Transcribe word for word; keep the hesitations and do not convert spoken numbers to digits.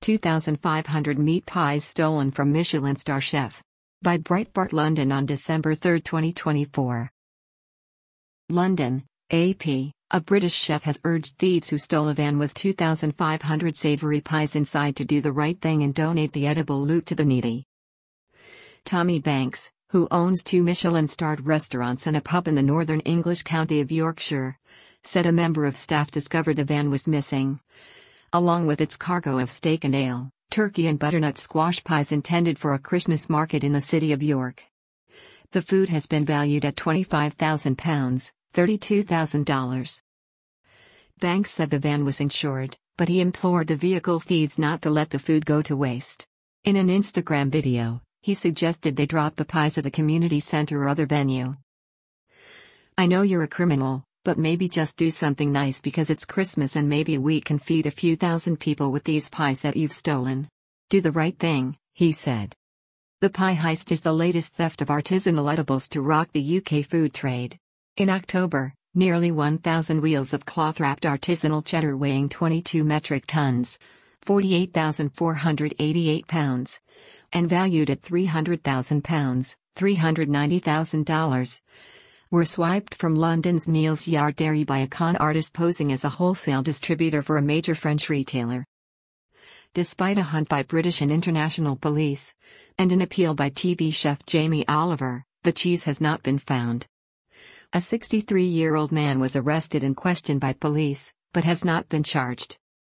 two thousand five hundred meat pies stolen from Michelin star chef. By Breitbart London on December third, twenty twenty-four. London, A P. A British chef has urged thieves who stole a van with two thousand five hundred savoury pies inside to do the right thing and donate the edible loot to the needy. Tommy Banks, who owns two Michelin-starred restaurants and a pub in the northern English county of Yorkshire, said a member of staff discovered the van was missing, along with its cargo of steak and ale, turkey and butternut squash pies intended for a Christmas market in the city of York. The food has been valued at twenty-five thousand pounds, thirty-two thousand dollars. Banks said the van was insured, but he implored the vehicle thieves not to let the food go to waste. In an Instagram video, he suggested they drop the pies at a community center or other venue. "I know you're a criminal, but maybe just do something nice because it's Christmas and maybe we can feed a few thousand people with these pies that you've stolen. Do the right thing," he said. The pie heist is the latest theft of artisanal edibles to rock the U K food trade. In October, nearly one thousand wheels of cloth-wrapped artisanal cheddar weighing twenty-two metric tons, forty-eight thousand four hundred eighty-eight pounds, and valued at three hundred thousand pounds, three hundred ninety thousand dollars, were swiped from London's Neal's Yard Dairy by a con artist posing as a wholesale distributor for a major French retailer. Despite a hunt by British and international police, and an appeal by T V chef Jamie Oliver, the cheese has not been found. A sixty-three-year-old man was arrested and questioned by police, but has not been charged.